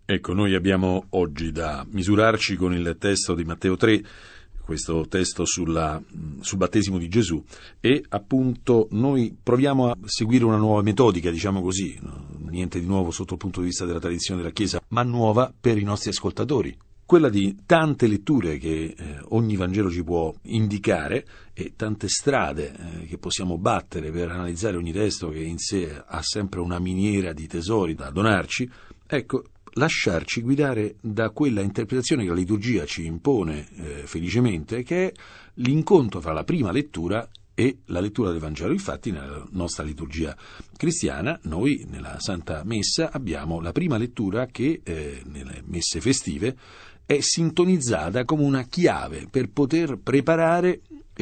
Ecco, noi abbiamo oggi da misurarci con il testo di Matteo 3, questo testo sul battesimo di Gesù, e appunto noi proviamo a seguire una nuova metodica, diciamo così, niente di nuovo sotto il punto di vista della tradizione della Chiesa, ma nuova per i nostri ascoltatori. Quella di tante letture che ogni Vangelo ci può indicare e tante strade che possiamo battere per analizzare ogni testo che in sé ha sempre una miniera di tesori da donarci, ecco, lasciarci guidare da quella interpretazione che la liturgia ci impone felicemente, che è l'incontro tra la prima lettura e la lettura del Vangelo. Infatti nella nostra liturgia cristiana noi nella Santa Messa abbiamo la prima lettura che nelle messe festive è sintonizzata come una chiave per poter preparare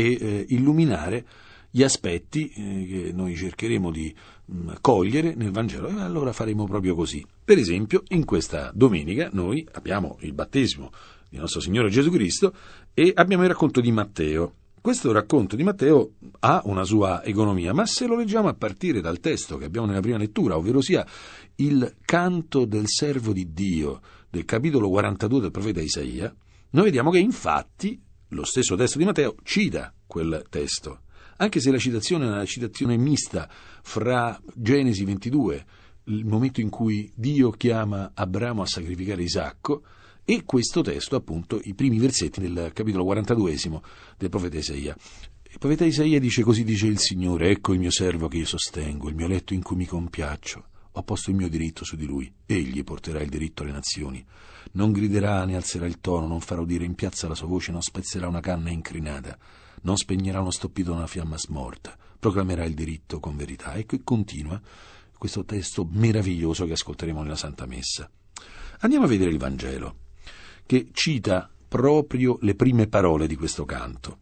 e illuminare gli aspetti che noi cercheremo di cogliere nel Vangelo, e allora faremo proprio così. Per esempio, in questa domenica noi abbiamo il battesimo di nostro Signore Gesù Cristo e abbiamo il racconto di Matteo. Questo racconto di Matteo ha una sua economia, ma se lo leggiamo a partire dal testo che abbiamo nella prima lettura, ovvero sia il canto del servo di Dio del capitolo 42 del profeta Isaia, noi vediamo che infatti lo stesso testo di Matteo cita quel testo. Anche se la citazione è una citazione mista fra Genesi 22, il momento in cui Dio chiama Abramo a sacrificare Isacco, e questo testo, appunto, i primi versetti del capitolo 42 del profeta Isaia. Il profeta Isaia dice: così dice il Signore, ecco il mio servo che io sostengo, il mio eletto in cui mi compiaccio. Ho posto il mio diritto su di lui, egli porterà il diritto alle nazioni. Non griderà né alzerà il tono, non farà udire in piazza la sua voce, non spezzerà una canna incrinata. Non spegnerà uno stoppito da una fiamma smorta, proclamerà il diritto con verità. Ecco, e continua questo testo meraviglioso che ascolteremo nella Santa Messa. Andiamo a vedere il Vangelo, che cita proprio le prime parole di questo canto.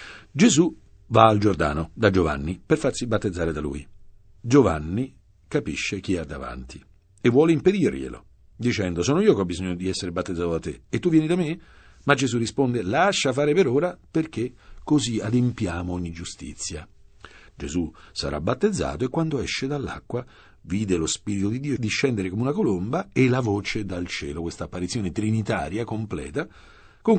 Gesù va al Giordano da Giovanni per farsi battezzare da lui. Giovanni capisce chi ha davanti e vuole impedirglielo, dicendo: sono io che ho bisogno di essere battezzato da te e tu vieni da me? Ma Gesù risponde: lascia fare per ora, perché così adempiamo ogni giustizia. Gesù sarà battezzato e quando esce dall'acqua vide lo Spirito di Dio discendere come una colomba e la voce dal cielo, questa apparizione trinitaria completa, con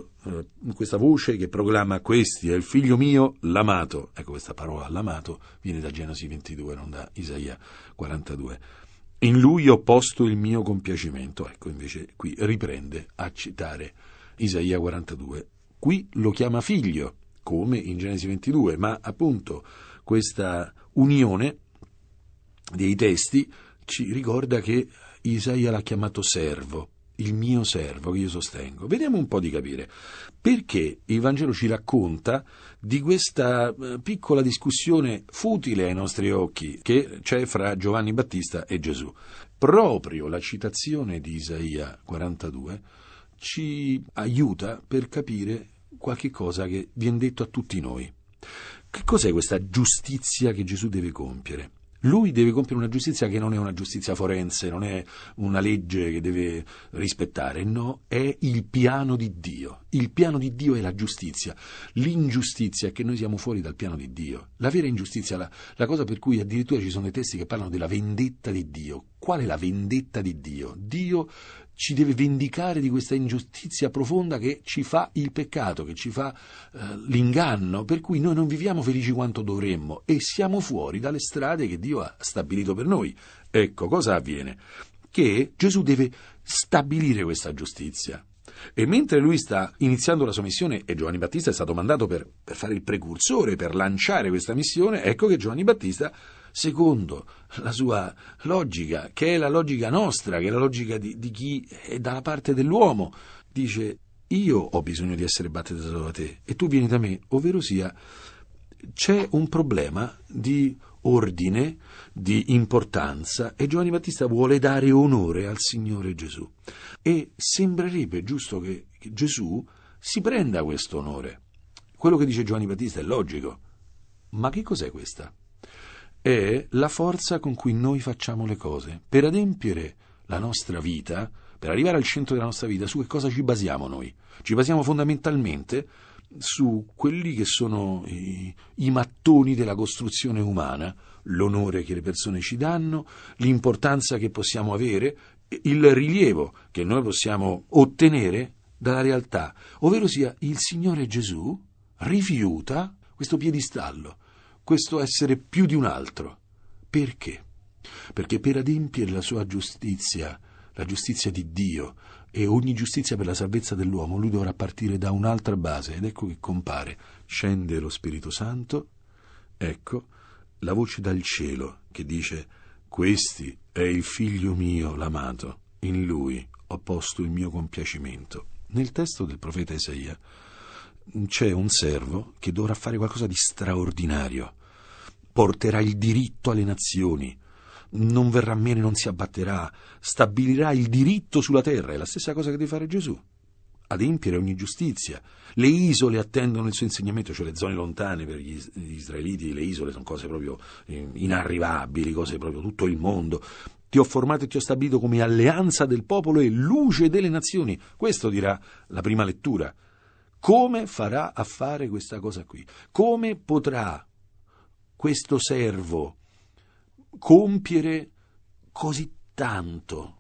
questa voce che proclama: questi è il figlio mio, l'amato. Ecco, questa parola l'amato viene da Genesi 22, non da Isaia 42. In lui ho posto il mio compiacimento. Ecco, invece qui riprende a citare Isaia 42. Qui lo chiama figlio, come in Genesi 22, ma appunto questa unione dei testi ci ricorda che Isaia l'ha chiamato servo, il mio servo che io sostengo. Vediamo un po' di capire perché il Vangelo ci racconta di questa piccola discussione futile ai nostri occhi che c'è fra Giovanni Battista e Gesù. Proprio la citazione di Isaia 42 ci aiuta per capire qualche cosa che viene detto a tutti noi. Che cos'è questa giustizia che Gesù deve compiere? Lui deve compiere una giustizia che non è una giustizia forense, non è una legge che deve rispettare, no, è il piano di Dio. Il piano di Dio è la giustizia. L'ingiustizia è che noi siamo fuori dal piano di Dio. La vera ingiustizia, la cosa per cui addirittura ci sono dei testi che parlano della vendetta di Dio. Qual è la vendetta di Dio? Dio ci deve vendicare di questa ingiustizia profonda che ci fa il peccato, che ci fa l'inganno, per cui noi non viviamo felici quanto dovremmo e siamo fuori dalle strade che Dio ha stabilito per noi. Ecco, cosa avviene? Che Gesù deve stabilire questa giustizia. E mentre lui sta iniziando la sua missione, e Giovanni Battista è stato mandato per fare il precursore, per lanciare questa missione, ecco che Giovanni Battista, secondo la sua logica, che è la logica nostra, che è la logica di chi è dalla parte dell'uomo, dice: io ho bisogno di essere battezzato da te e tu vieni da me, ovvero sia c'è un problema di ordine, di importanza, e Giovanni Battista vuole dare onore al Signore Gesù. E sembrerebbe giusto che Gesù si prenda questo onore. Quello che dice Giovanni Battista è logico. Ma che cos'è questa? È la forza con cui noi facciamo le cose. Per adempiere la nostra vita, per arrivare al centro della nostra vita, su che cosa ci basiamo noi? Ci basiamo fondamentalmente su quelli che sono i mattoni della costruzione umana, l'onore che le persone ci danno, l'importanza che possiamo avere il rilievo che noi possiamo ottenere dalla realtà, ovvero sia il Signore Gesù rifiuta questo piedistallo, questo essere più di un altro. Perché? Perché per adempiere la sua giustizia, la giustizia di Dio e ogni giustizia per la salvezza dell'uomo, lui dovrà partire da un'altra base, ed ecco che compare, scende lo Spirito Santo, ecco la voce dal cielo che dice: questi è il figlio mio l'amato, in lui ho posto il mio compiacimento. Nel testo del profeta Isaia c'è un servo che dovrà fare qualcosa di straordinario, porterà il diritto alle nazioni, non verrà meno, non si abbatterà, stabilirà il diritto sulla terra. È la stessa cosa che deve fare Gesù, adempiere ogni giustizia. Le isole attendono il suo insegnamento, cioè le zone lontane per gli israeliti. Le isole sono cose proprio inarrivabili, cose proprio tutto il mondo. Ti ho formato e ti ho stabilito come alleanza del popolo e luce delle nazioni. Questo dirà la prima lettura. Come farà a fare questa cosa qui? Come potrà questo servo compiere così tanto,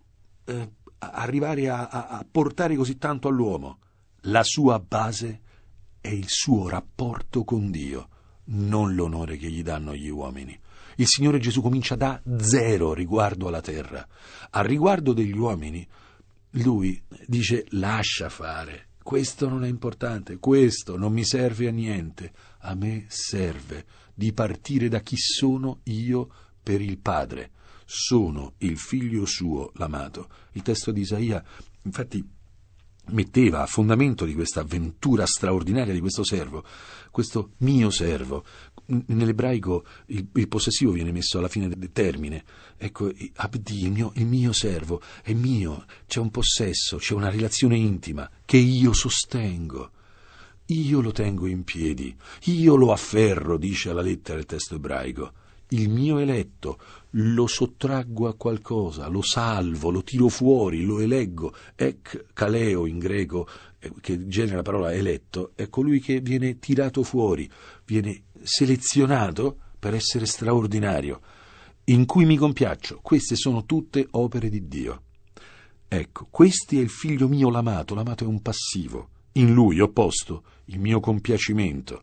arrivare a portare così tanto all'uomo? La sua base è il suo rapporto con Dio, non l'onore che gli danno gli uomini. Il Signore Gesù comincia da zero riguardo alla terra. A riguardo degli uomini, lui dice: lascia fare, questo non è importante, questo non mi serve a niente. A me serve di partire da chi sono io per il Padre. Sono il figlio suo, l'amato. Il testo di Isaia, infatti, metteva a fondamento di questa avventura straordinaria di questo servo, questo mio servo. Nell'ebraico il possessivo viene messo alla fine del termine. Ecco, abdi, il mio servo, è mio, c'è un possesso, c'è una relazione intima che io sostengo. Io lo tengo in piedi, io lo afferro, dice la lettera del testo ebraico. Il mio eletto lo sottraggo a qualcosa, lo salvo, lo tiro fuori, lo eleggo. Ek kaleo in greco, che genera la parola eletto, è colui che viene tirato fuori, viene selezionato per essere straordinario, in cui mi compiaccio. Queste sono tutte opere di Dio. Ecco, questi è il figlio mio l'amato è un passivo. In lui ho posto il mio compiacimento.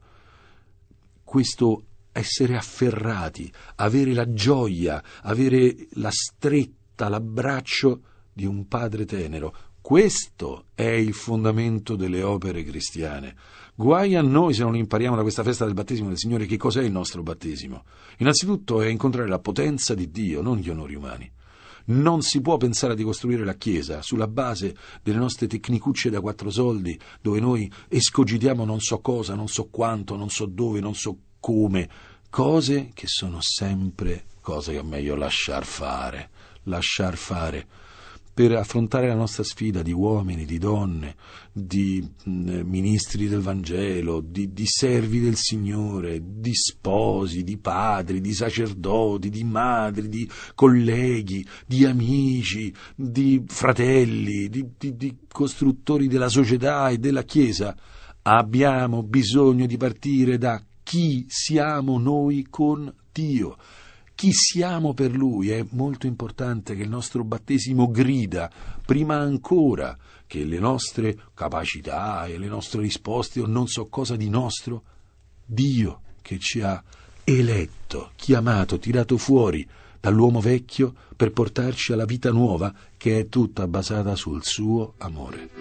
Questo essere afferrati, avere la gioia, avere la stretta, l'abbraccio di un padre tenero. Questo è il fondamento delle opere cristiane. Guai a noi se non impariamo da questa festa del battesimo del Signore che cos'è il nostro battesimo. Innanzitutto è incontrare la potenza di Dio, non gli onori umani. Non si può pensare di costruire la Chiesa sulla base delle nostre tecnicucce da 4 soldi, dove noi escogitiamo non so cosa, non so quanto, non so dove, non so come, cose che sono sempre cose che è meglio lasciar fare, per affrontare la nostra sfida di uomini, di donne, di ministri del Vangelo, di servi del Signore, di sposi, di padri, di sacerdoti, di madri, di colleghi, di amici, di fratelli, di costruttori della società e della Chiesa. Abbiamo bisogno di partire da chi siamo noi con Dio. Chi siamo per Lui. È molto importante che il nostro battesimo grida, prima ancora che le nostre capacità e le nostre risposte o non so cosa di nostro, Dio che ci ha eletto, chiamato, tirato fuori dall'uomo vecchio per portarci alla vita nuova che è tutta basata sul suo amore.